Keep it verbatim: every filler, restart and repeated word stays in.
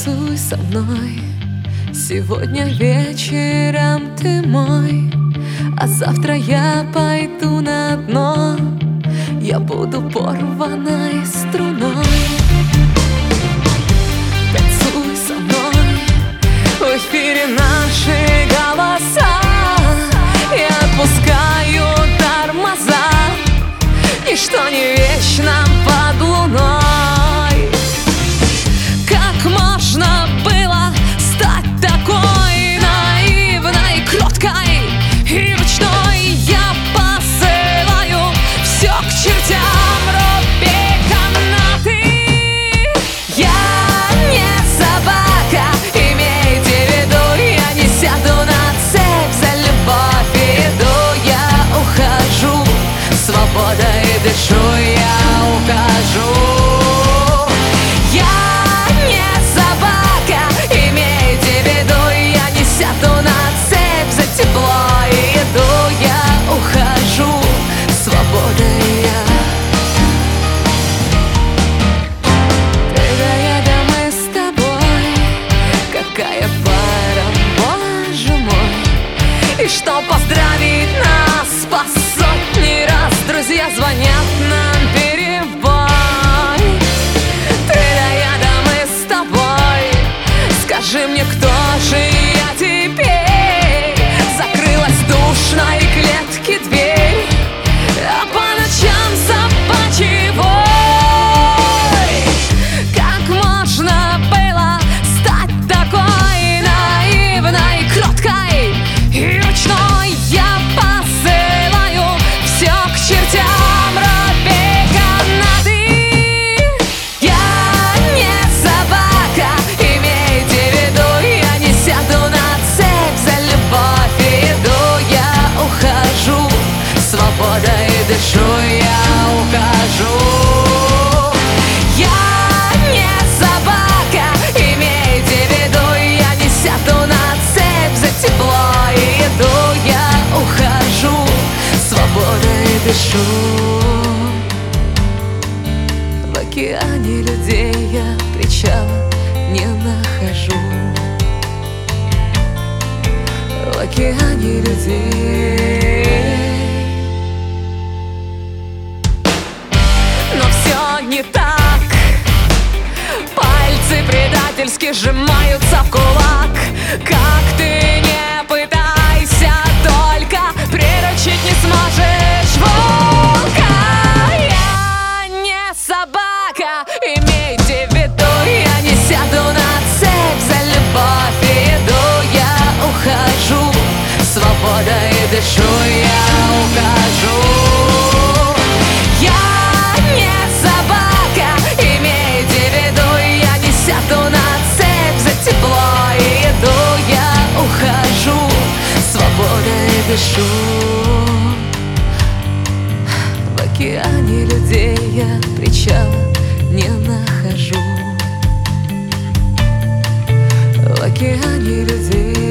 Танцуй со мной, сегодня вечером ты мой, а завтра я пойду на дно, я буду порванной струной. Танцуй со мной, в эфире наши голоса, я отпускаю тормоза, ничто не вечно под луной. Как можно было стать такой наивной, кроткой и ручной? Я посылаю все к чертям, руби канаты. Я не собака, имейте в виду, я не сяду на цепь за любовь и еду. Я ухожу, свободой дышу, я ухожу. И что поздравить нас по сотни раз друзья звонят нам перебой. Ты да я, да мы с тобой. Скажи мне, кто же я теперь? Закрылась в душной клетке дверь, а по ночам собачий вой. Как можно было стать такой наивной, кроткой и ручной? Я посылаю все к чертям, руби канаты. Я не собака, имейте в виду, я не сяду на цепь за любовь и еду. Я ухожу, свободой дышу, я ухожу. Я не собака, имейте в виду, я не сяду на цепь за тепло и еду. Я ухожу, свободой дышу. В океане людей я причала не нахожу. В океане людей. Но все не так. Пальцы предательски сжимаются в кулак. Как ты не пытайся, только приручить не сможешь волка. Я не собака, имейте в виду, я не сяду на цепь за любовь и еду. Я ухожу, свободой дышу, я ухожу. Я не собака, имейте в виду, я не сяду на цепь за тепло и еду. Я ухожу, свободой дышу. В океане людей я причала не нахожу. В океане людей.